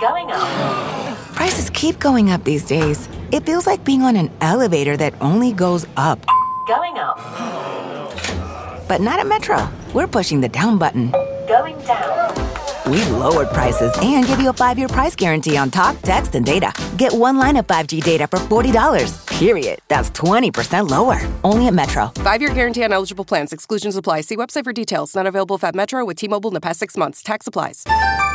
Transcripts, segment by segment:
Going up. Prices keep going up these days. It feels like being on an elevator that only goes up. Going up. But not at Metro. We're pushing the down button. Going down. We've lowered prices and give you a 5-year price guarantee on talk, text, and data. Get one line of 5G data for $40, period. That's 20% lower. Only at Metro. 5-year guarantee on eligible plans. Exclusions apply. See website for details. Not available at Metro with T-Mobile in the past 6 months. Tax applies.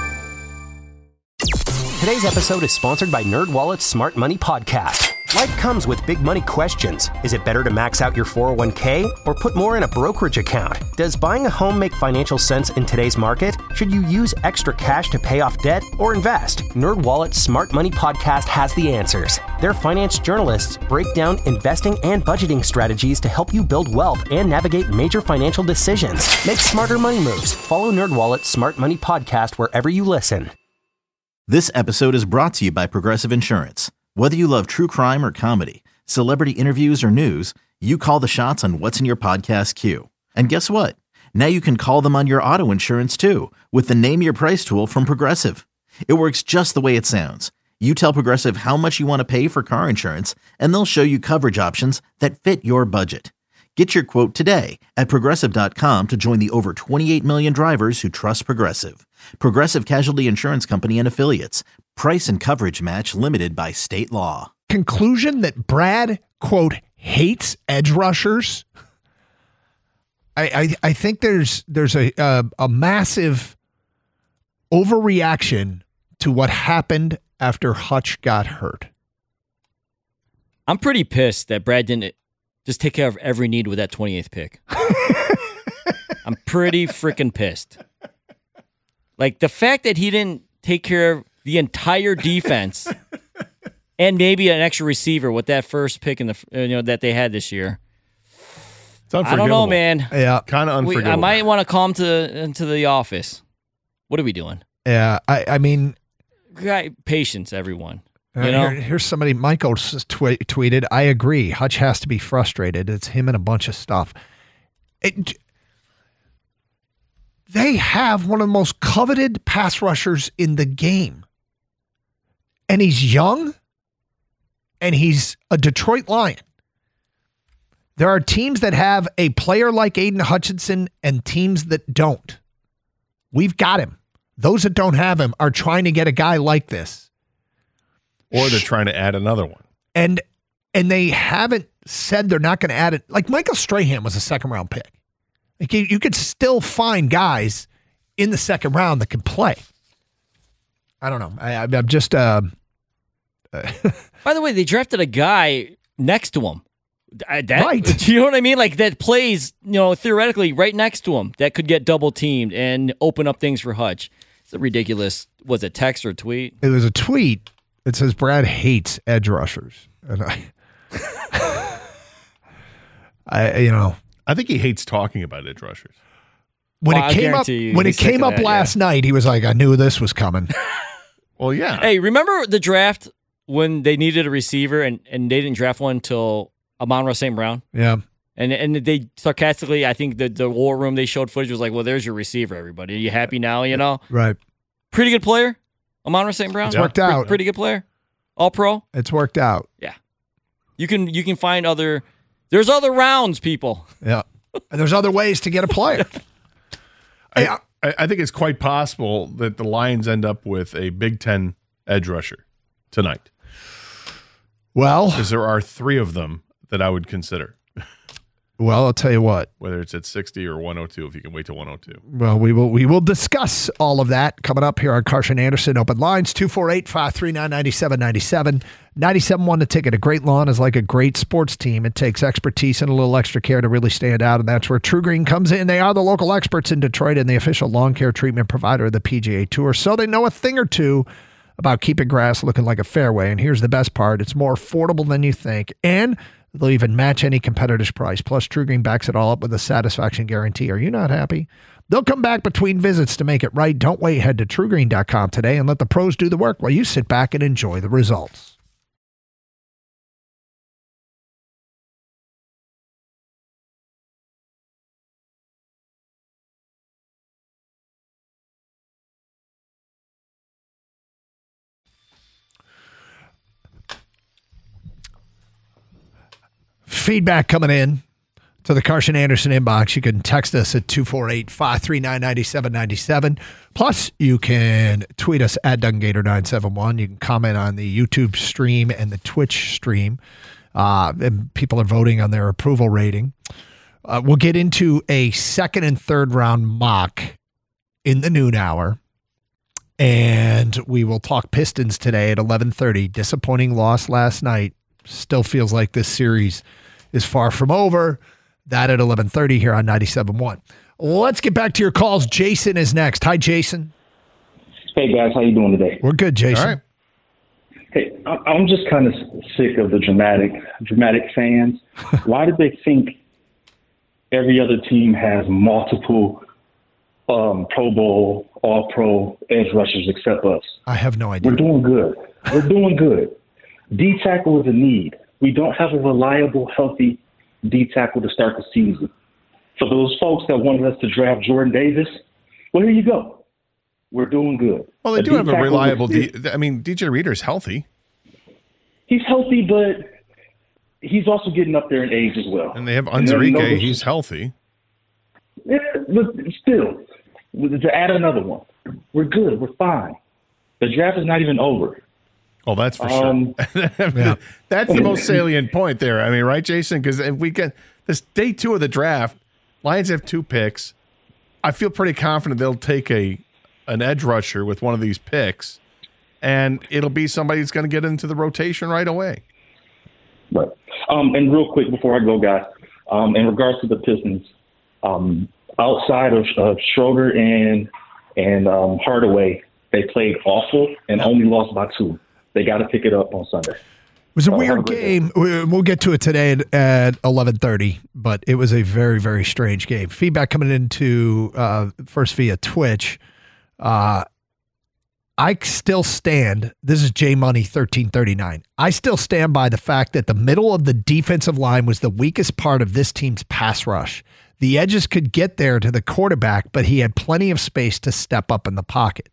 Today's episode is sponsored by NerdWallet's Smart Money Podcast. Life comes with big money questions. Is it better to max out your 401k or put more in a brokerage account? Does buying a home make financial sense in today's market? Should you use extra cash to pay off debt or invest? NerdWallet's Smart Money Podcast has the answers. Their finance journalists break down investing and budgeting strategies to help you build wealth and navigate major financial decisions. Make smarter money moves. Follow NerdWallet's Smart Money Podcast wherever you listen. This episode is brought to you by Progressive Insurance. Whether you love true crime or comedy, celebrity interviews or news, you call the shots on what's in your podcast queue. And guess what? Now you can call them on your auto insurance too with the Name Your Price tool from Progressive. It works just the way it sounds. You tell Progressive how much you want to pay for car insurance, and they'll show you coverage options that fit your budget. Get your quote today at Progressive.com to join the over 28 million drivers who trust Progressive. Progressive Casualty Insurance Company and Affiliates. Price and coverage match limited by state law. Conclusion that Brad, quote, hates edge rushers. I think there's a massive overreaction to what happened after Hutch got hurt. I'm pretty pissed that Brad didn't just take care of every need with that 28th pick. I'm pretty freaking pissed. Like, the fact that he didn't take care of the entire defense and maybe an extra receiver with that first pick in the that they had this year. It's unforgivable. I don't know, man. Yeah, kind of unforgivable. I might want to call him into the office. What are we doing? Yeah, I mean, patience, everyone. You know? Here's somebody, Michael tweeted, I agree. Hutch has to be frustrated. It's him and a bunch of stuff. They have one of the most coveted pass rushers in the game. And he's young, and he's a Detroit Lion. There are teams that have a player like Aiden Hutchinson and teams that don't. We've got him. Those that don't have him are trying to get a guy like this. Or they're trying to add another one. And they haven't said they're not going to add it. Like Michael Strahan was a second-round pick. Like you could still find guys in the second round that can play. I don't know. I'm just... By the way, they drafted a guy next to him. Right. Do you know what I mean? Like, that plays, theoretically right next to him. That could get double-teamed and open up things for Hutch. It's a ridiculous... Was it text or tweet? It was a tweet. It says Brad hates edge rushers. And I think he hates talking about edge rushers. When it came up last night, he was like, I knew this was coming. Well, yeah. Hey, remember the draft when they needed a receiver and they didn't draft one until Amon-Ra St. Brown? Yeah. And they sarcastically, I think the war room they showed footage was like, well, there's your receiver, everybody. Are you happy now, Right. Pretty good player. Amon-Ra St. Brown? It's worked out. Pretty good player. All pro? It's worked out. Yeah. You can find there's other rounds, people. Yeah. And there's other ways to get a player. I think it's quite possible that the Lions end up with a Big Ten edge rusher tonight. Well, because there are 3 of them that I would consider. Well, I'll tell you what. Whether it's at 60 or 102, if you can wait till 102. Well, we will discuss all of that coming up here on Carson Anderson Open Lines, 248-539-9797. 97.1 The Ticket. A great lawn is like a great sports team. It takes expertise and a little extra care to really stand out, and that's where True Green comes in. They are the local experts in Detroit and the official lawn care treatment provider of the PGA Tour, so they know a thing or two about keeping grass looking like a fairway. And here's the best part. It's more affordable than you think, and they'll even match any competitor's price. Plus, True Green backs it all up with a satisfaction guarantee. Are you not happy? They'll come back between visits to make it right. Don't wait. Head to TrueGreen.com today and let the pros do the work while you sit back and enjoy the results. feedback coming in to the Carson Anderson inbox. You can text us at 248-539-9797. Plus, you can tweet us at DunGator971. You can comment on the YouTube stream and the Twitch stream. And people are voting on their approval rating. We'll get into a second and third round mock in the noon hour. And we will talk Pistons today at 11:30. Disappointing loss last night. Still feels like this series is far from over. That at 11:30 here on 97.1. Let's get back to your calls. Jason is next. Hi, Jason. Hey, guys. How you doing today? We're good, Jason. All right. Hey, I'm just kind of sick of the dramatic fans. Why do they think every other team has multiple Pro Bowl, All-Pro edge rushers except us? I have no idea. We're doing good. We're doing good. D-tackle is a need. We don't have a reliable, healthy D-tackle to start the season. For those folks that wanted us to draft Jordan Davis, well, here you go. We're doing good. Well, they do have a reliable DJ Reader's healthy. He's healthy, but he's also getting up there in age as well. And they have Unzarike. He's healthy. Yeah, but still, to add another one, we're good. We're fine. The draft is not even over. Oh, that's for sure. Yeah. That's the most salient point there. I mean, right, Jason? Because if we get this day 2 of the draft, Lions have 2 picks. I feel pretty confident they'll take an edge rusher with one of these picks, and it'll be somebody that's going to get into the rotation right away. Right. And real quick before I go, guys, in regards to the Pistons, outside of Schroeder and Hardaway, they played awful and only lost by 2. They got to pick it up on Sunday. It was a weird game. We'll get to it today at 11:30, but it was a very, very strange game. Feedback coming into first via Twitch. I still stand. This is J Money 1339. I still stand by the fact that the middle of the defensive line was the weakest part of this team's pass rush. The edges could get there to the quarterback, but he had plenty of space to step up in the pocket.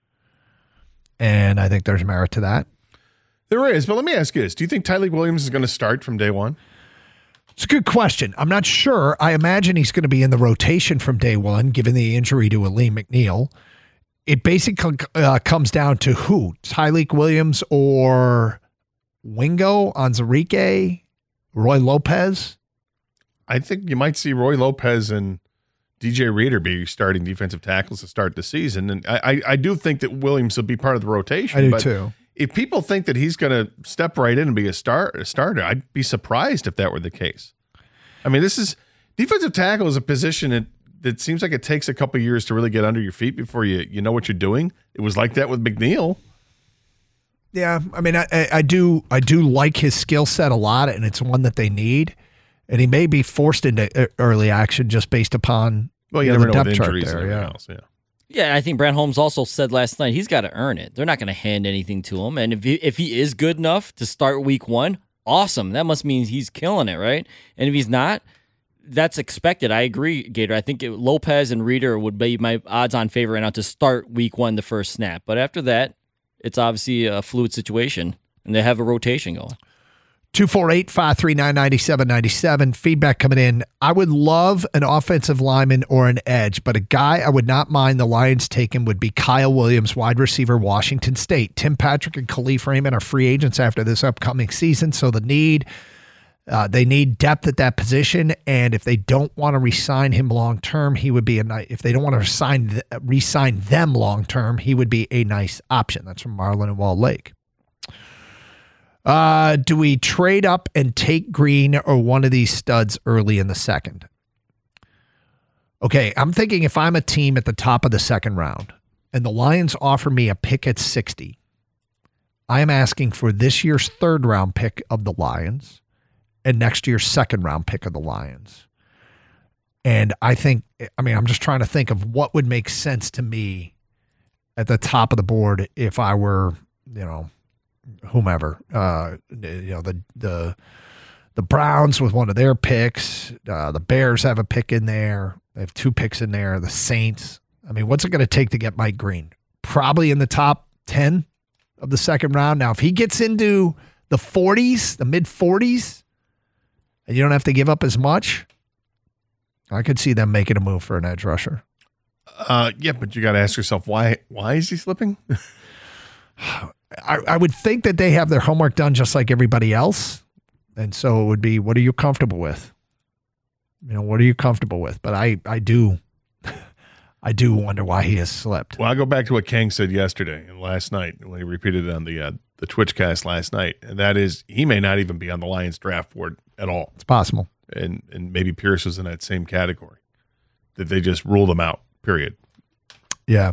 And I think there's merit to that. There is, but let me ask you this. Do you think Tyreek Williams is going to start from day one? It's a good question. I'm not sure. I imagine he's going to be in the rotation from day one, given the injury to Aleem McNeil. It basically comes down to who? Tyreek Williams or Wingo, Onwuzurike, Roy Lopez? I think you might see Roy Lopez and DJ Reader be starting defensive tackles to start the season. And I do think that Williams will be part of the rotation. I do too. If people think that he's going to step right in and be a starter, I'd be surprised if that were the case. I mean, this is defensive tackle is a position that seems like it takes a couple of years to really get under your feet before you know what you're doing. It was like that with McNeil. Yeah, I mean, I do like his skill set a lot, and it's one that they need. And he may be forced into early action just based upon you never the know depth with chart injuries there. and Yeah. everything else. Yeah. Yeah, I think Brad Holmes also said last night he's got to earn it. They're not going to hand anything to him. And if he is good enough to start week 1, awesome. That must mean he's killing it, right? And if he's not, that's expected. I agree, Gator. I think Lopez and Reader would be my odds-on favorite right now to start week 1 the first snap. But after that, it's obviously a fluid situation, and they have a rotation going. 248-539-9797. Feedback coming in. I would love an offensive lineman or an edge, but a guy I would not mind the Lions taking would be Kyle Williams, wide receiver, Washington State. Tim Patrick and Khalif Raymond are free agents after this upcoming season, so they need depth at that position, and if they don't want to re-sign him long-term, he would be if they don't want to re-sign them long-term, he would be a nice option. That's from Marlon and Wall Lake. Do we trade up and take Green or one of these studs early in the second? Okay, I'm thinking if I'm a team at the top of the second round and the Lions offer me a pick at 60, I am asking for this year's third round pick of the Lions and next year's second round pick of the Lions. And I'm just trying to think of what would make sense to me at the top of the board if I were, whomever, the Browns with one of their picks, the Bears have a pick in there. They have 2 picks in there. The Saints. I mean, what's it going to take to get Mike Green? Probably in the top 10 of the second round. Now, if he gets into the 40s, the mid 40s, and you don't have to give up as much, I could see them making a move for an edge rusher. Yeah, but you got to ask yourself, why is he slipping? I would think that they have their homework done just like everybody else. And so it would be, what are you comfortable with? What are you comfortable with? But I do wonder why he has slipped. Well, I'll go back to what Kang said yesterday and last night when he repeated it on the Twitchcast last night. And that is, he may not even be on the Lions draft board at all. It's possible. And maybe Pierce was in that same category, that they just ruled him out, period. Yeah.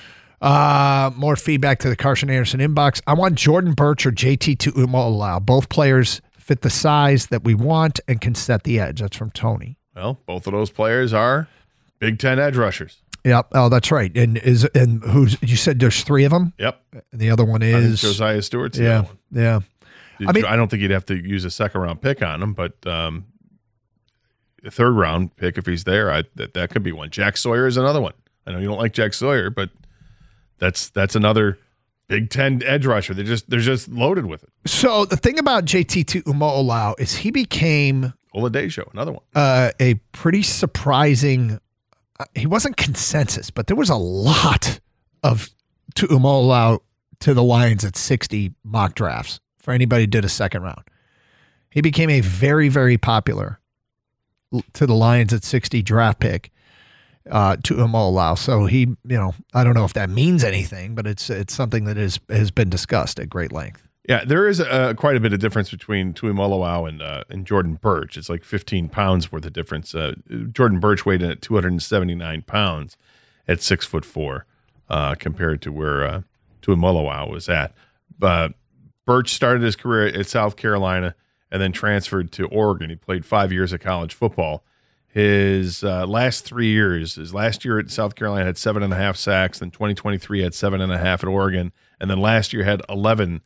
More feedback to the Carson Anderson inbox. I want Jordan Birch or JT Tuimoloau. Both players fit the size that we want and can set the edge. That's from Tony. Well, both of those players are Big Ten edge rushers. Yep. Oh, that's right. And who's, you said there's 3 of them? Yep. And the other one is Josiah Stewart's the yeah. other one. Yeah. I don't think you'd have to use a second round pick on him, but a third round pick if he's there, that could be one. Jack Sawyer is another one. I know you don't like Jack Sawyer, but that's another Big Ten edge rusher. They're just loaded with it. So the thing about JT Tuimoloau is he became Oladejo, another one. A pretty surprising. He wasn't consensus, but there was a lot of Tuimoloau to the Lions at 60 mock drafts for anybody who did a second round. He became a very, very popular to the Lions at 60 draft pick Tuimoloau. So he, I don't know if that means anything, but it's something that has been discussed at great length. Yeah, there is quite a bit of difference between Tuimoloau and Jordan Birch. It's like 15 pounds worth of difference. Jordan Birch weighed in at 279 pounds at 6'4", compared to where Tuimoloau was at. Birch started his career at South Carolina and then transferred to Oregon. He played 5 years of college football. His last 3 years, his last year at South Carolina had 7.5 sacks. Then 2023 had 7.5 at Oregon, and then last year had 11.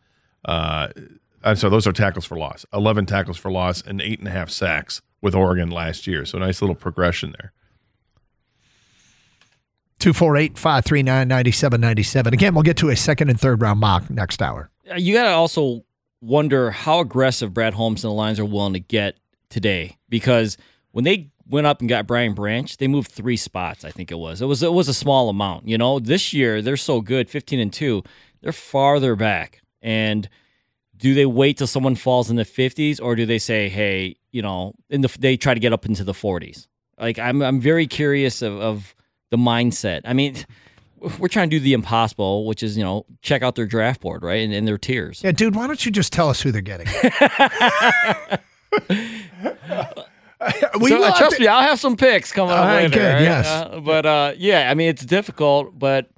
I'm sorry, those are tackles for loss. 11 tackles for loss and 8.5 sacks with Oregon last year. So nice little progression there. 248-539-9797. Again, we'll get to a second and third round mock next hour. You got to also wonder how aggressive Brad Holmes and the Lions are willing to get today, because when they went up and got Brian Branch, they moved 3 spots, I think it was. It was a small amount. This year they're so good, 15-2. They're farther back. And do they wait till someone falls in the 50s, or do they say, hey, they try to get up into the 40s? Like, I'm very curious of the mindset. I mean, we're trying to do the impossible, which is, check out their draft board, right? And their tiers. Yeah, dude, why don't you just tell us who they're getting? Trust me, I'll have some picks coming up later. Good, right? Yes. It's difficult, but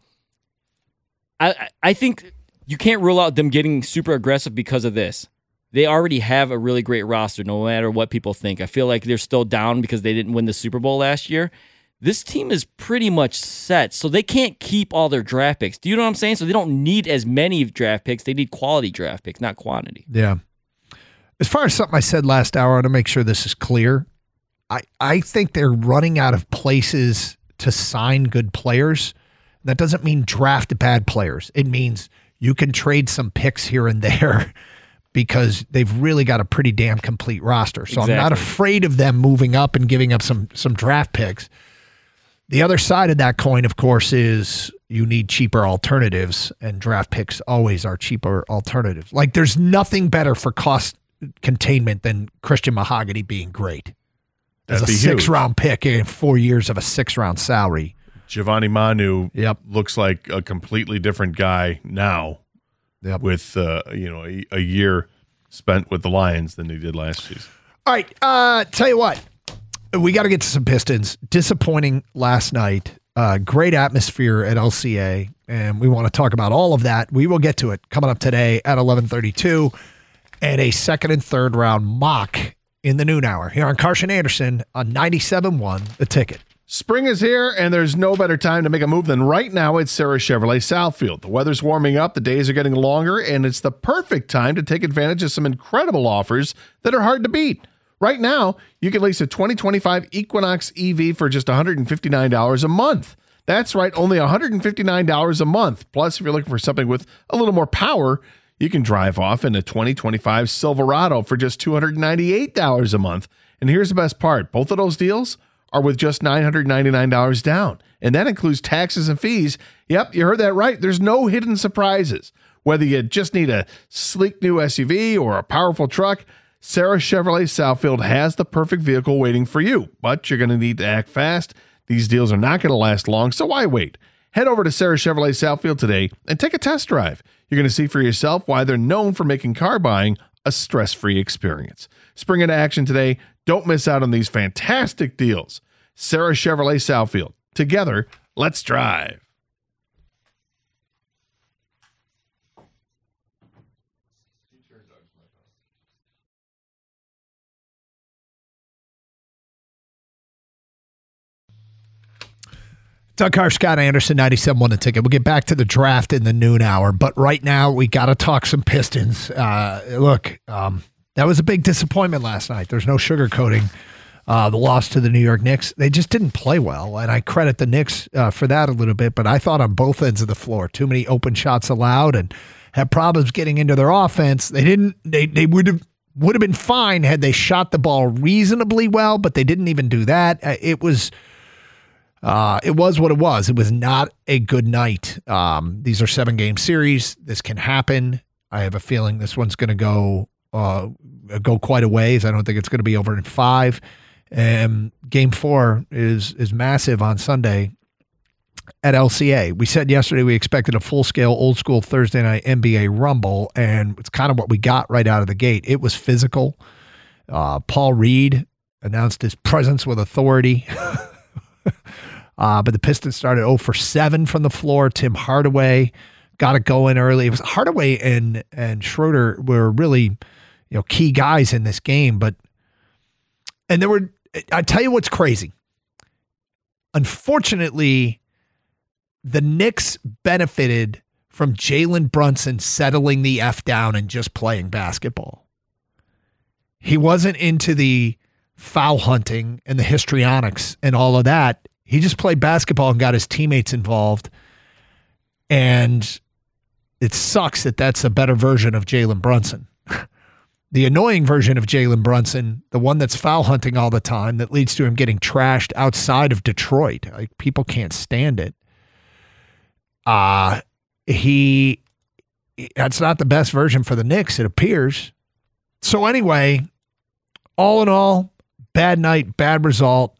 I think you can't rule out them getting super aggressive because of this. They already have a really great roster, no matter what people think. I feel like they're still down because they didn't win the Super Bowl last year. This team is pretty much set, so they can't keep all their draft picks. Do you know what I'm saying? So they don't need as many draft picks. They need quality draft picks, not quantity. Yeah. As far as something I said last hour, I want to make sure this is clear. I think they're running out of places to sign good players. That doesn't mean draft bad players. It means you can trade some picks here and there because they've really got a pretty damn complete roster. So exactly. I'm not afraid of them moving up and giving up some draft picks. The other side of that coin, of course, is you need cheaper alternatives, and draft picks always are cheaper alternatives. Like, there's nothing better for cost containment than Christian Mahogany being great. As a 6-round pick in 4 years of a 6-round salary. Giovanni Manu looks like a completely different guy now with a year spent with the Lions than he did last season. All right, tell you what. We got to get to some Pistons. Disappointing last night. Great atmosphere at LCA, and we want to talk about all of that. We will get to it coming up today at 11:32, and a second and third round mock in the noon hour here on Carson Anderson on 97.1 The Ticket. Spring is here, and there's no better time to make a move than right now at Sarah Chevrolet Southfield. The weather's warming up, the days are getting longer, and it's the perfect time to take advantage of some incredible offers that are hard to beat. Right now, you can lease a 2025 Equinox EV for just $159 a month. That's right, only $159 a month. Plus, if you're looking for something with a little more power, You can drive off in a 2025 Silverado for just $298 a month. And here's the best part. Both of those deals are with just $999 down. And that includes taxes and fees. Yep, you heard that right. There's no hidden surprises. Whether you just need a sleek new SUV or a powerful truck, Sarah Chevrolet Southfield has the perfect vehicle waiting for you. But you're going to need to act fast. These deals are not going to last long, so why wait? Head over to Sarah Chevrolet Southfield today and take a test drive. You're going to see for yourself why they're known for making car buying a stress-free experience. Spring into action today. Don't miss out on these fantastic deals. Sarah Chevrolet Southfield. Together, let's drive. Doug Carr, Scott Anderson, 97.1 The Ticket. We'll get back to the draft in the noon hour, but right now we got to talk some Pistons. Look, that was a big disappointment last night. There's no sugarcoating the loss to the New York Knicks. They just didn't play well, and I credit the Knicks for that a little bit, but I thought on both ends of the floor, too many open shots allowed and had problems getting into their offense. They would have been fine had they shot the ball reasonably well, but they didn't even do that. It was what it was. It was not a good night. These are 7-game series. This can happen. I have a feeling this one's going to go quite a ways. I don't think it's going to be over in 5. Game 4 is massive on Sunday at LCA. We said yesterday we expected a full-scale, old-school Thursday night NBA Rumble, and it's kind of what we got right out of the gate. It was physical. Paul Reed announced his presence with authority. But the Pistons started 0 for 7 from the floor. Tim Hardaway got it going early. It was Hardaway and Schroeder were really, key guys in this game. I tell you what's crazy. Unfortunately, the Knicks benefited from Jalen Brunson settling the F down and just playing basketball. He wasn't into the foul hunting and the histrionics and all of that. He just played basketball and got his teammates involved. And it sucks that that's a better version of Jalen Brunson. The annoying version of Jalen Brunson, the one that's foul hunting all the time, that leads to him getting trashed outside of Detroit. Like, people can't stand it. That's not the best version for the Knicks, it appears. So anyway, all in all, bad night, bad result.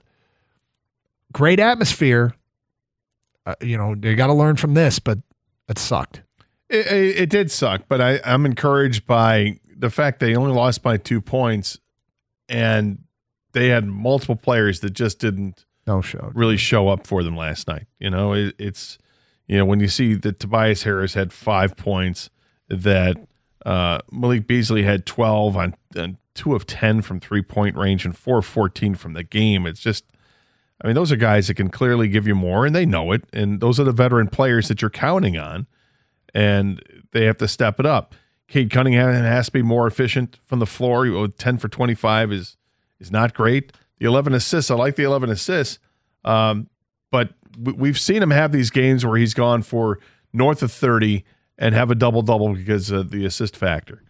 Great atmosphere. You got to learn from this, but it sucked. It did suck, but I'm encouraged by the fact they only lost by 2 points, and they had multiple players that just didn't really show up for them last night. It's when you see that Tobias Harris had 5 points, that Malik Beasley had 12 on 2 of 10 from 3-point range and 4 of 14 from the game. It's just, those are guys that can clearly give you more, and they know it. And those are the veteran players that you're counting on, and they have to step it up. Cade Cunningham has to be more efficient from the floor. 10 for 25 is not great. The 11 assists, I like the 11 assists, but we've seen him have these games where he's gone for north of 30 and have a double-double because of the assist factor.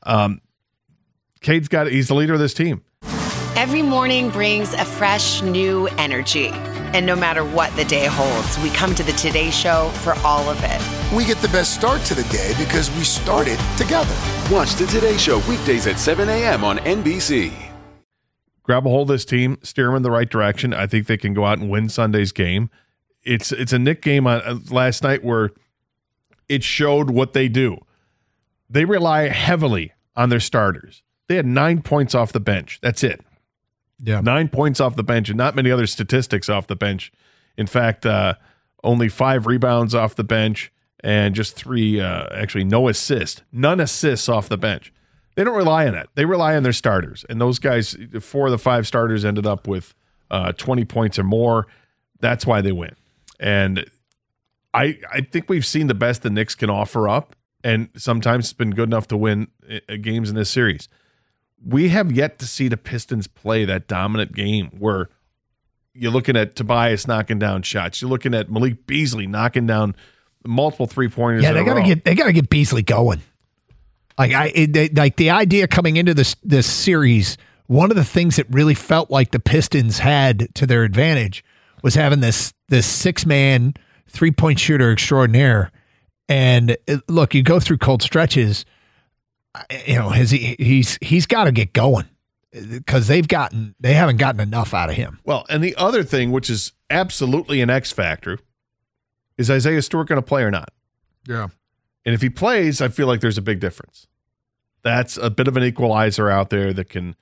Cade's he's the leader of this team. Every morning brings a fresh, new energy. And no matter what the day holds, we come to the Today Show for all of it. We get the best start to the day because we started together. Watch the Today Show weekdays at 7 a.m. on NBC. Grab a hold of this team, steer them in the right direction. I think they can go out and win Sunday's game. It's a Knick game last night where it showed what they do. They rely heavily on their starters. They had 9 points off the bench. That's it. Yeah, 9 points off the bench, and not many other statistics off the bench. In fact, only 5 rebounds off the bench, and just 3, no assists. None assists off the bench. They don't rely on that. They rely on their starters, and those guys, 4 of the 5 starters ended up with 20 points or more. That's why they win. And I think we've seen the best the Knicks can offer up, and sometimes it's been good enough to win games in this series. We have yet to see the Pistons play that dominant game where you're looking at Tobias knocking down shots. You're looking at Malik Beasley knocking down multiple 3-pointers. Yeah, they got to get Beasley going. Like the idea coming into this series, one of the things that really felt like the Pistons had to their advantage was having this 6-man 3-point shooter extraordinaire. And look, you go through cold stretches, he's got to get going because they haven't gotten enough out of him. Well, and the other thing, which is absolutely an X factor, is Isaiah Stewart going to play or not? Yeah. And if he plays, I feel like there's a big difference. That's a bit of an equalizer out there that can,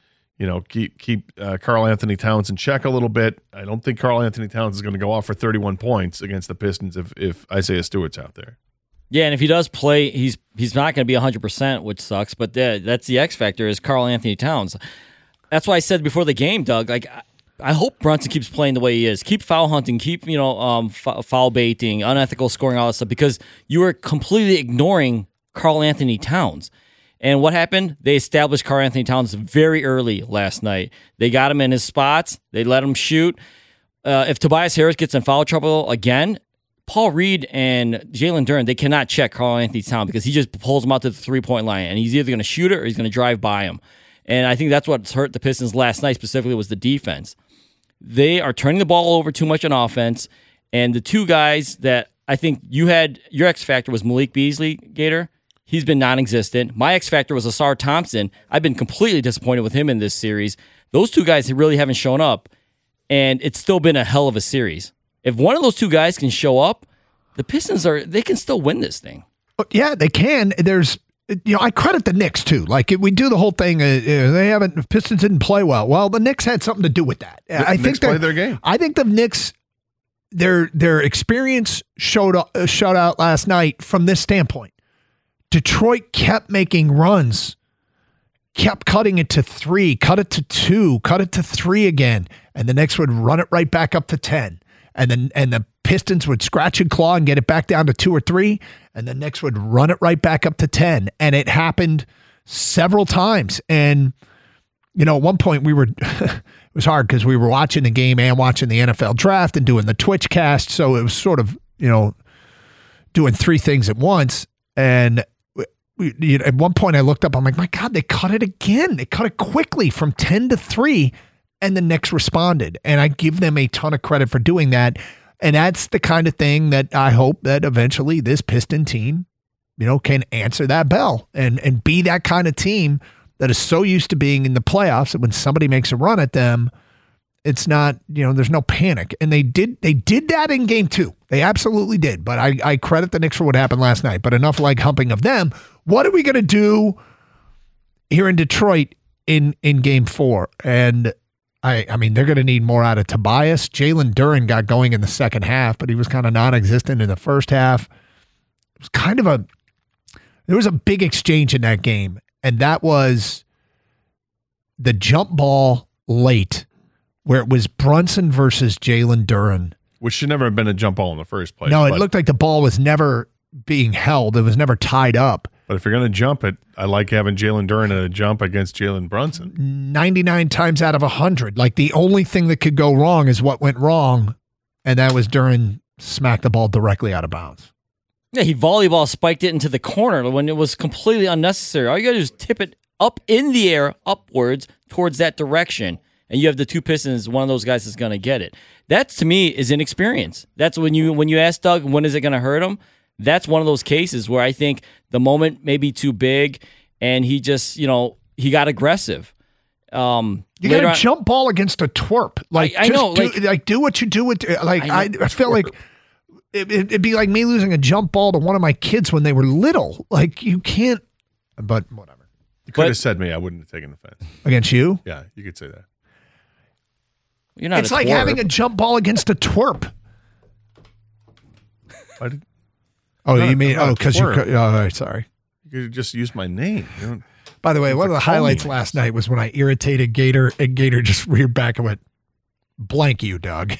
keep Karl Anthony Towns in check a little bit. I don't think Karl Anthony Towns is going to go off for 31 points against the Pistons if Isaiah Stewart's out there. Yeah, and if he does play, he's not going to be 100%, which sucks. But that's the X factor is Karl Anthony Towns. That's why I said before the game, Doug. Like, I hope Brunson keeps playing the way he is. Keep foul hunting. Keep foul baiting, unethical scoring, all that stuff. Because you are completely ignoring Karl Anthony Towns. And what happened? They established Karl Anthony Towns very early last night. They got him in his spots. They let him shoot. If Tobias Harris gets in foul trouble again, Paul Reed and Jalen Duren, they cannot check Karl Anthony Towns because he just pulls him out to the 3-point line, and he's either going to shoot it or he's going to drive by him. And I think that's what's hurt the Pistons last night specifically was the defense. They are turning the ball over too much on offense, and the two guys that I think you had, your X factor was Malik Beasley, Gator. He's been non-existent. My X factor was Asar Thompson. I've been completely disappointed with him in this series. Those two guys really haven't shown up, and it's still been a hell of a series. If one of those two guys can show up, the Pistons they can still win this thing. Yeah, they can. There's, I credit the Knicks too. Like we do the whole thing. Pistons didn't play well. Well, the Knicks had something to do with that. I think Knicks played their game. I think the Knicks, their experience showed out last night from this standpoint. Detroit kept making runs, kept cutting it to 3, cut it to 2, cut it to 3 again, and the Knicks would run it right back up to 10. And the Pistons would scratch and claw and get it back down to 2 or 3, and the Knicks would run it right back up to 10. And it happened several times. And, at one point we were, it was hard because we were watching the game and watching the NFL draft and doing the Twitch cast. So it was sort of, doing 3 things at once. And at one point I looked up, I'm like, my God, they cut it again. They cut it quickly from 10 to 3. And the Knicks responded. And I give them a ton of credit for doing that. And that's the kind of thing that I hope that eventually this Piston team, can answer that bell and be that kind of team that is so used to being in the playoffs that when somebody makes a run at them, it's not, there's no panic. And they did that in game 2. They absolutely did. But I credit the Knicks for what happened last night. But enough leg humping of them. What are we going to do here in Detroit in game 4? And I mean, they're going to need more out of Tobias. Jalen Duren got going in the second half, but he was kind of non-existent in the first half. It was there was a big exchange in that game, and that was the jump ball late, where it was Brunson versus Jalen Duren. Which should never have been a jump ball in the first place. No, it looked like the ball was never being held. It was never tied up. But if you're going to jump it, I like having Jalen Duren in a jump against Jalen Brunson. 99 times out of 100. Like the only thing that could go wrong is what went wrong, and that was Duren smacked the ball directly out of bounds. Yeah, he volleyball spiked it into the corner when it was completely unnecessary. All you got to do is tip it up in the air, upwards, towards that direction, and you have the two Pistons, one of those guys is going to get it. That, to me, is inexperience. That's when you ask Doug, when is it going to hurt him? That's one of those cases where I think the moment may be too big, and he just, he got aggressive. You got a jump ball against a twerp. Like I know, do what you do with. I feel like it'd be like me losing a jump ball to one of my kids when they were little. Like you can't. But whatever. You could have said me. I wouldn't have taken offense against you. Yeah, you could say that. You're not. It's like having a jump ball against a twerp. You mean because you? Oh, sorry. You could just use my name. By the way, one of the highlights last night was when I irritated Gator, and Gator just reared back and went, "Blank you, Doug."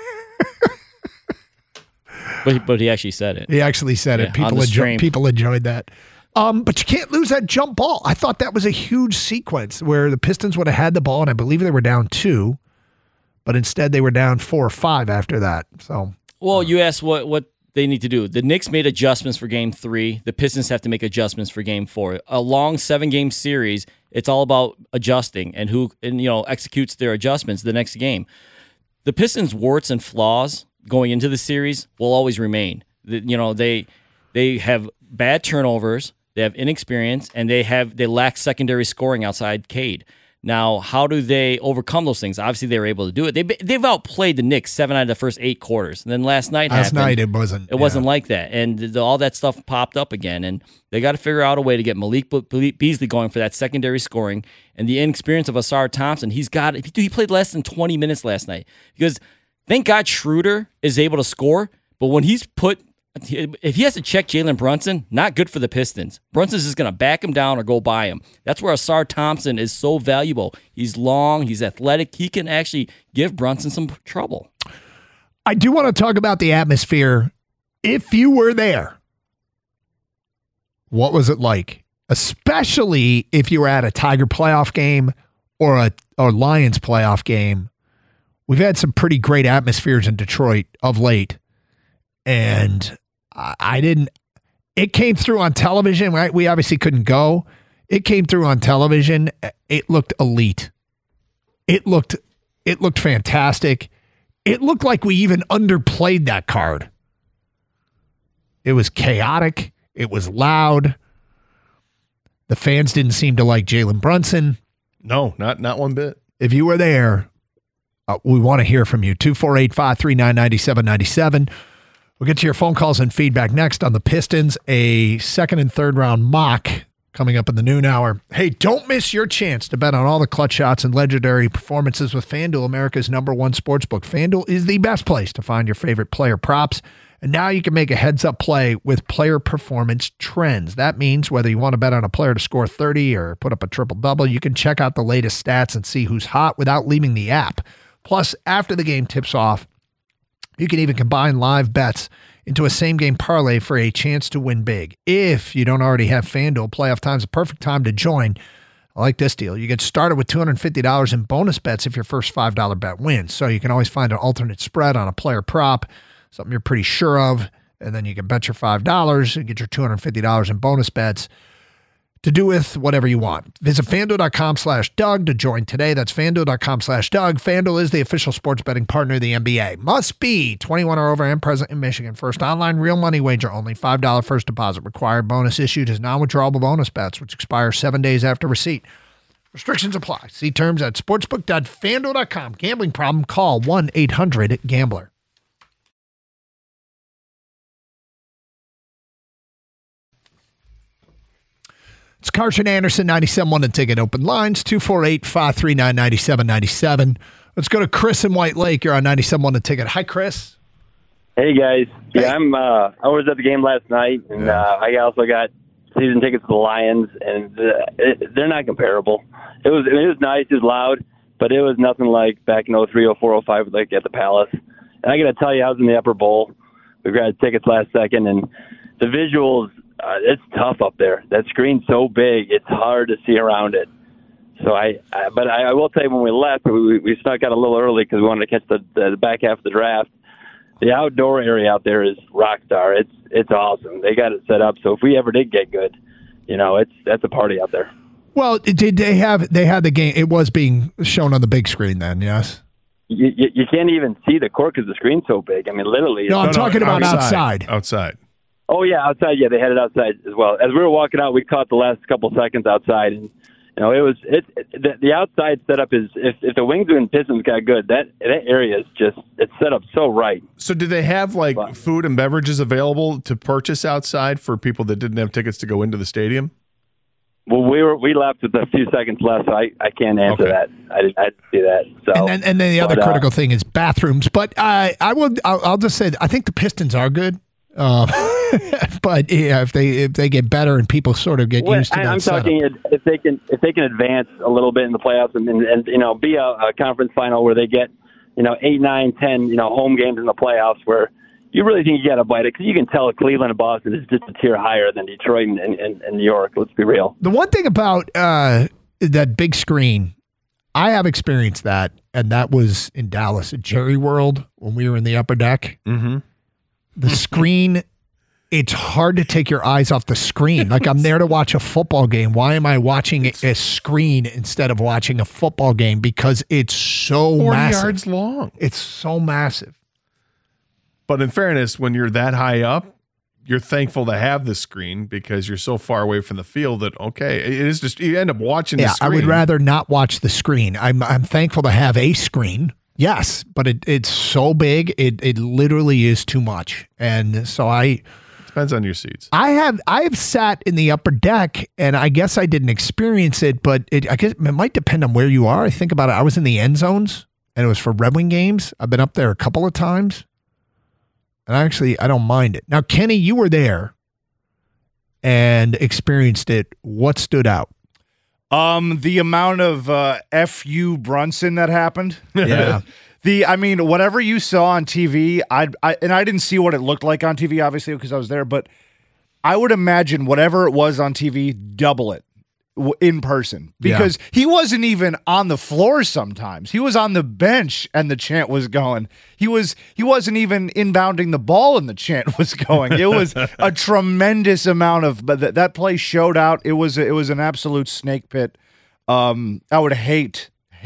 But he actually said it. He actually said it. People enjoyed that. But you can't lose that jump ball. I thought that was a huge sequence where the Pistons would have had the ball, and I believe they were down 2, but instead they were down 4 or 5 after that. So, well, you asked what they need to do. The Knicks made adjustments for Game 3. The Pistons have to make adjustments for Game 4. A long 7-game series, it's all about adjusting and who executes their adjustments the next game. The Pistons' warts and flaws going into the series will always remain. They have bad turnovers, they have inexperience, and they lack secondary scoring outside Cade. Now, how do they overcome those things? Obviously, they were able to do it. They've outplayed the Knicks 7 out of the first 8 quarters. And then last night it wasn't like that. And all that stuff popped up again. And they got to figure out a way to get Malik Beasley going for that secondary scoring. And the inexperience of Ausar Thompson, he played less than 20 minutes last night. Because thank God Schroeder is able to score, but when if he has to check Jalen Brunson, not good for the Pistons. Brunson's just going to back him down or go by him. That's where Ausar Thompson is so valuable. He's long, he's athletic. He can actually give Brunson some trouble. I do want to talk about the atmosphere. If you were there, what was it like? Especially if you were at a Tiger playoff game or a Lions playoff game. We've had some pretty great atmospheres in Detroit of late. And it came through on television, right? We obviously couldn't go. It came through on television. It looked elite. It looked fantastic. It looked like we even underplayed that card. It was chaotic. It was loud. The fans didn't seem to like Jalen Brunson. No, not one bit. If you were there, we want to hear from you. 248-539-9797. We'll get to your phone calls and feedback next on the Pistons, a second and third round mock coming up in the noon hour. Hey, don't miss your chance to bet on all the clutch shots and legendary performances with FanDuel, America's #1 sportsbook. FanDuel is the best place to find your favorite player props. And now you can make a heads-up play with player performance trends. That means whether you want to bet on a player to score 30 or put up a triple-double, you can check out the latest stats and see who's hot without leaving the app. Plus, after the game tips off, you can even combine live bets into a same-game parlay for a chance to win big. If you don't already have FanDuel, playoff time's the perfect time to join. I like this deal. You get started with $250 in bonus bets if your first $5 bet wins. So you can always find an alternate spread on a player prop, something you're pretty sure of, and then you can bet your $5 and get your $250 in bonus bets to do with whatever you want. Visit FanDuel.com/Doug to join today. That's FanDuel.com/Doug. FanDuel is the official sports betting partner of the NBA. Must be 21 or over and present in Michigan. First online real money wager only. $5 first deposit required. Bonus issued as non-withdrawable bonus bets, which expire 7 days after receipt. Restrictions apply. See terms at sportsbook.fanduel.com. Gambling problem? Call 1-800-GAMBLER. It's Carson Anderson, 97.1 The Ticket. Open lines, 248-539-9797. Let's go to Chris in White Lake. You're on 97.1 The Ticket. Hi, Chris. Hey, guys. Hey. Yeah, I was at the game last night, and I also got season tickets to the Lions, and they're not comparable. It was nice, it was loud, but it was nothing like back in 03, 04, 05, like at the Palace. And I got to tell you, I was in the upper bowl. We grabbed tickets last second, and the visuals, it's tough up there. That screen's so big, it's hard to see around it. So but I will tell you, when we left, we snuck out a little early because we wanted to catch the back half of the draft. The outdoor area out there is rock star. It's awesome. They got it set up so if we ever did get good, that's a party out there. Well, did they had the game? It was being shown on the big screen then, yes. You can't even see the court because the screen's so big. I mean, literally. No, I'm talking about outside. Outside. Oh yeah, outside. Yeah, they had it outside as well. As we were walking out, we caught the last couple seconds outside, and the outside setup is if the Wings and Pistons got good, that area is it's set up so right. So did they have food and beverages available to purchase outside for people that didn't have tickets to go into the stadium? Well, we left with a few seconds left, so I can't answer that. I didn't see that. So and then the other critical thing is bathrooms. But I'll just say I think the Pistons are good. But yeah, if they get better and people sort of get used to that. I'm talking if they can advance a little bit in the playoffs and be a conference final where they get 8, 9, 10 home games in the playoffs where you really think you got to bite it because you can tell Cleveland and Boston is just a tier higher than Detroit and New York. Let's be real. The one thing about that big screen, I have experienced that, and that was in Dallas at Jerry World when we were in the upper deck. Mm-hmm. The screen, it's hard to take your eyes off the screen. Like, I'm there to watch a football game. Why am I watching a screen instead of watching a football game? Because it's so 40 massive. yards long. It's so massive. But in fairness, when you're that high up, you're thankful to have the screen because you're so far away from the field that, okay, it is just, you end up watching the screen. I would rather not watch the screen. I'm thankful to have a screen. Yes, but it's so big, it literally is too much. And so depends on your seats. I have sat in the upper deck, and I guess I didn't experience it, but I guess it might depend on where you are. I think about it. I was in the end zones, and it was for Red Wing games. I've been up there a couple of times, and I don't mind it. Now, Kenny, you were there and experienced it. What stood out? The amount of F.U. Brunson that happened. Yeah. Whatever you saw on TV, I didn't see what it looked like on TV, obviously, because I was there, but I would imagine whatever it was on TV, double it in person, because he wasn't even on the floor sometimes. He was on the bench and the chant was going. He wasn't even inbounding the ball and the chant was going. It was a tremendous amount of, but that play showed out. It was an absolute snake pit. I would hate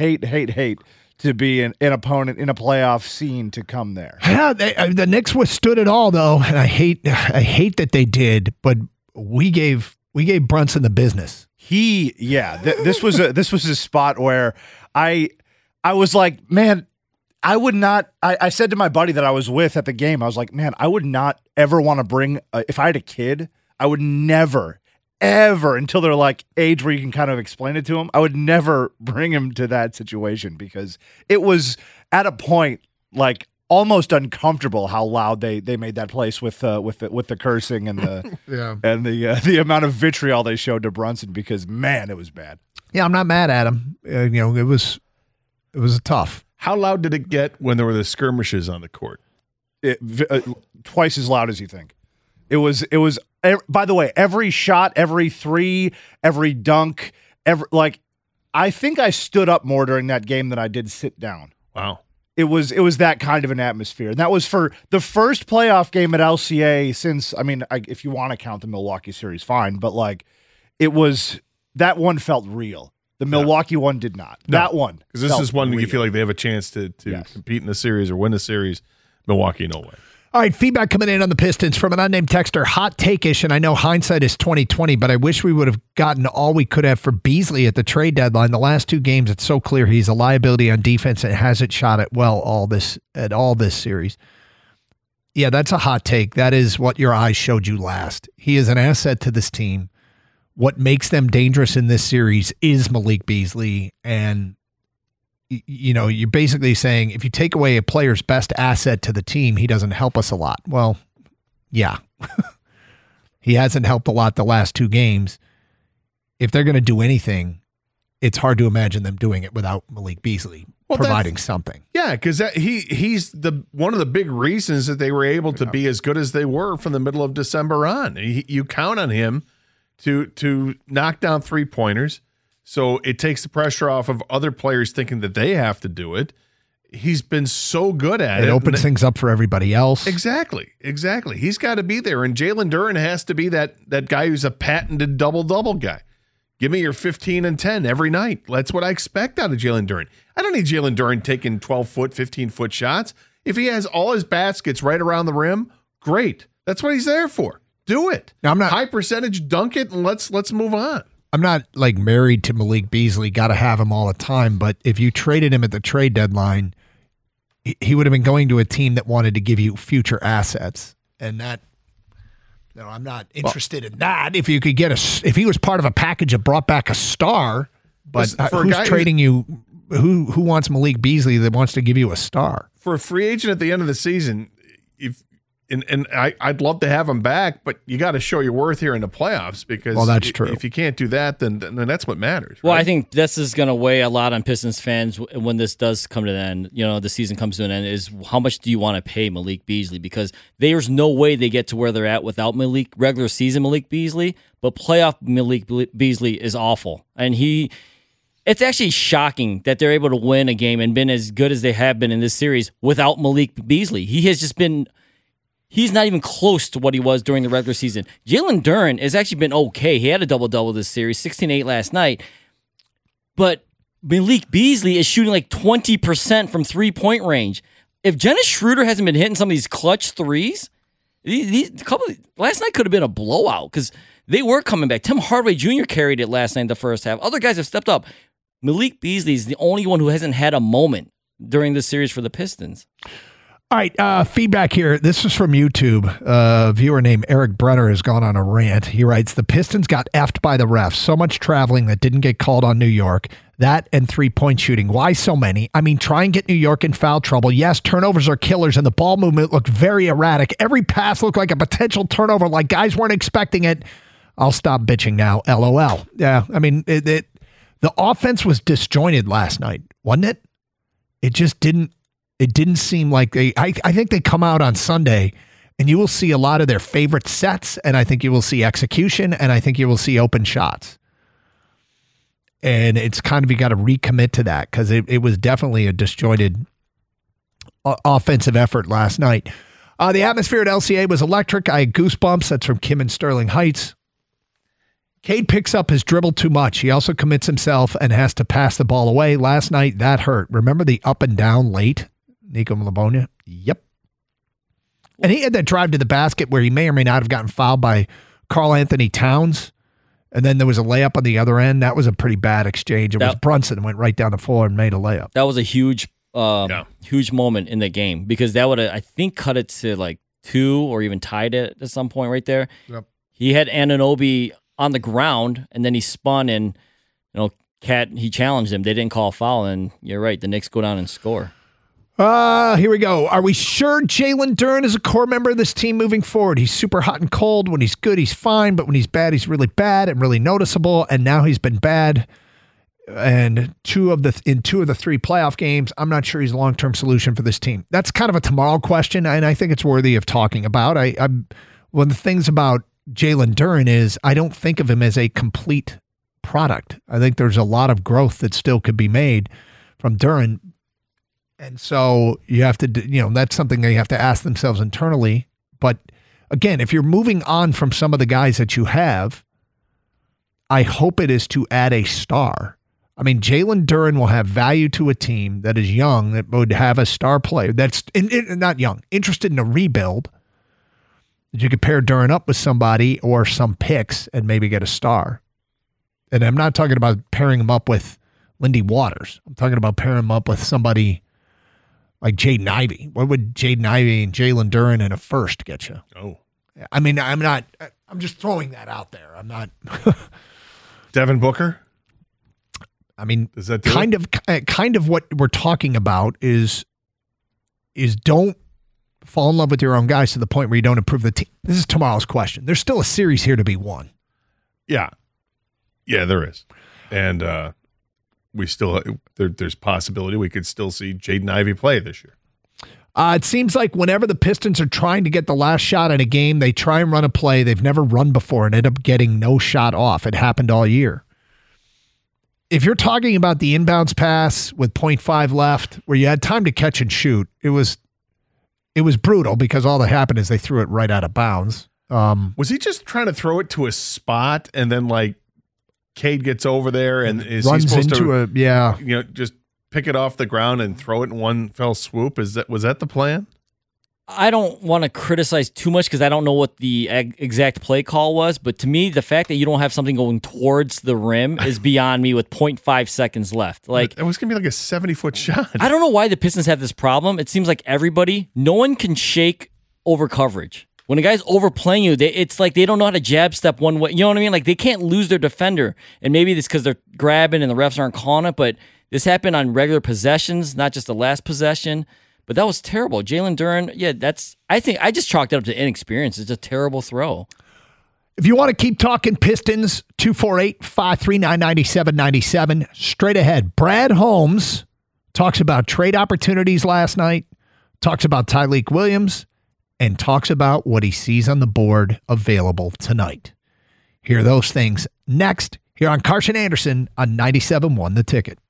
to be an opponent in a playoff scene to come there. Yeah, the Knicks withstood it all, though, and I hate that they did. But we gave Brunson the business. This was a spot where I was like, man, I would not. I said to my buddy that I was with at the game, I was like, man, I would not ever want to bring. If I had a kid, I would never. Ever until they're like age where you can kind of explain it to him, I would never bring him to that situation because it was at a point like almost uncomfortable how loud they made that place with the cursing and the and the amount of vitriol they showed to Brunson because man, it was bad. Yeah, I'm not mad at him. It was tough. How loud did it get when there were the skirmishes on the court? Twice as loud as you think. It was. By the way, every shot, every three, every dunk, I think I stood up more during that game than I did sit down. Wow. It was that kind of an atmosphere. And that was for the first playoff game at LCA since, if you want to count the Milwaukee series, fine. But that one felt real. The Milwaukee one did not. No, that one. Because this is one you feel like they have a chance to compete in the series or win the series. Milwaukee, no way. All right, feedback coming in on the Pistons from an unnamed texter. Hot take-ish, and I know hindsight is 20/20, but I wish we would have gotten all we could have for Beasley at the trade deadline. The last two games, it's so clear he's a liability on defense and hasn't shot it well all this series. Yeah, that's a hot take. That is what your eyes showed you last. He is an asset to this team. What makes them dangerous in this series is Malik Beasley, and you're basically saying if you take away a player's best asset to the team, he doesn't help us a lot. Well, yeah. He hasn't helped a lot the last two games. If they're going to do anything, it's hard to imagine them doing it without Malik Beasley providing something. Yeah, because he's one of the big reasons that they were able to be as good as they were from the middle of December on. You count on him to knock down three-pointers. So it takes the pressure off of other players thinking that they have to do it. He's been so good at it. It opens things up for everybody else. Exactly. He's got to be there. And Jalen Duren has to be that guy who's a patented double-double guy. Give me your 15 and 10 every night. That's what I expect out of Jalen Duren. I don't need Jalen Duren taking 12-foot, 15-foot shots. If he has all his baskets right around the rim, great. That's what he's there for. Do it. Now, I'm not high percentage, dunk it, and let's move on. I'm not married to Malik Beasley, got to have him all the time, but if you traded him at the trade deadline, he would have been going to a team that wanted to give you future assets. And that, I'm not interested in that. If you could if he was part of a package that brought back a star, but who's trading you? Who wants Malik Beasley that wants to give you a star? For a free agent at the end of the season, I'd love to have him back, but you got to show your worth here in the playoffs because that's true. If you can't do that, then that's what matters. Well, right? I think this is going to weigh a lot on Pistons fans when this does come to an end. The season comes to an end. Is how much do you want to pay Malik Beasley? Because there's no way they get to where they're at without regular season Malik Beasley. But playoff Malik Beasley is awful, and it's actually shocking that they're able to win a game and been as good as they have been in this series without Malik Beasley. He has just been. he's not even close to what he was during the regular season. Jalen Duren has actually been okay. He had a double-double this series, 16-8 last night. But Malik Beasley is shooting like 20% from three-point range. If Dennis Schroeder hasn't been hitting some of these clutch threes, last night could have been a blowout because they were coming back. Tim Hardaway Jr. carried it last night in the first half. Other guys have stepped up. Malik Beasley is the only one who hasn't had a moment during this series for the Pistons. All right, feedback here. This is from YouTube. A viewer named Eric Brenner has gone on a rant. He writes, the Pistons got effed by the refs. So much traveling that didn't get called on New York. That and three-point shooting. Why so many? I mean, try and get New York in foul trouble. Yes, turnovers are killers, and the ball movement looked very erratic. Every pass looked like a potential turnover, like guys weren't expecting it. I'll stop bitching now, LOL. Yeah, I mean, the offense was disjointed last night, wasn't it? It just didn't. It didn't seem like I think they come out on Sunday and you will see a lot of their favorite sets, and I think you will see execution, and I think you will see open shots. And it's kind of, you got to recommit to that because it was definitely a disjointed offensive effort last night. The atmosphere at LCA was electric. I had goosebumps. That's from Kim in Sterling Heights. Cade picks up his dribble too much. He also commits himself and has to pass the ball away. Last night, that hurt. Remember the up and down late? Nico Labonia? Yep. And he had that drive to the basket where he may or may not have gotten fouled by Karl Anthony Towns. And then there was a layup on the other end. That was a pretty bad exchange. It was Brunson went right down the floor and made a layup. That was a huge moment in the game because that would have, I think, cut it to like 2 or even tied it at some point right there. Yep. He had Anunoby on the ground, and then he spun, and he challenged him. They didn't call a foul, and you're right. The Knicks go down and score. Here we go. Are we sure Jalen Duren is a core member of this team moving forward? He's super hot and cold. When he's good, he's fine. But when he's bad, he's really bad and really noticeable. And now he's been bad. And in 2 of the 3 playoff games, I'm not sure he's a long-term solution for this team. That's kind of a tomorrow question, and I think it's worthy of talking about. One of the things about Jalen Duren is I don't think of him as a complete product. I think there's a lot of growth that still could be made from Duren. And so you have to, that's something they have to ask themselves internally. But again, if you're moving on from some of the guys that you have, I hope it is to add a star. I mean, Jalen Duren will have value to a team that is young, that would have a star player that's not young, interested in a rebuild. That you could pair Duren up with somebody or some picks and maybe get a star. And I'm not talking about pairing him up with Lindy Waters. I'm talking about pairing him up with somebody like Jaden Ivey. What would Jaden Ivey and Jalen Duren in a first get you? Oh. I mean, I'm just throwing that out there. I'm not. Devin Booker? I mean, does that kind of what we're talking about is don't fall in love with your own guys to the point where you don't improve the team. This is tomorrow's question. There's still a series here to be won. Yeah. Yeah, there is. And we still there's possibility we could still see Jaden Ivey play this year. It seems like whenever the Pistons are trying to get the last shot in a game, they try and run a play they've never run before and end up getting no shot off. It happened all year. If you're talking about the inbounds pass with 0.5 left, where you had time to catch and shoot, it was brutal because all that happened is they threw it right out of bounds. Was he just trying to throw it to a spot and then Cade gets over there and is runs he supposed into to just pick it off the ground and throw it in one fell swoop? Was that the plan? I don't want to criticize too much because I don't know what the exact play call was, but to me, the fact that you don't have something going towards the rim is beyond me with 0.5 seconds left. Like, it was going to be like a 70-foot shot. I don't know why the Pistons have this problem. It seems like no one can shake over coverage. When a guy's overplaying you, it's like they don't know how to jab step one way. You know what I mean? Like, they can't lose their defender. And maybe it's because they're grabbing and the refs aren't calling it, but this happened on regular possessions, not just the last possession. But that was terrible. Jalen Duren, I think I just chalked it up to inexperience. It's a terrible throw. If you want to keep talking Pistons, 248-539-9797. Straight ahead, Brad Holmes talks about trade opportunities last night, talks about Tyleik Williams, and talks about what he sees on the board available tonight. Hear those things next here on Carson Anderson on 97.1 The Ticket.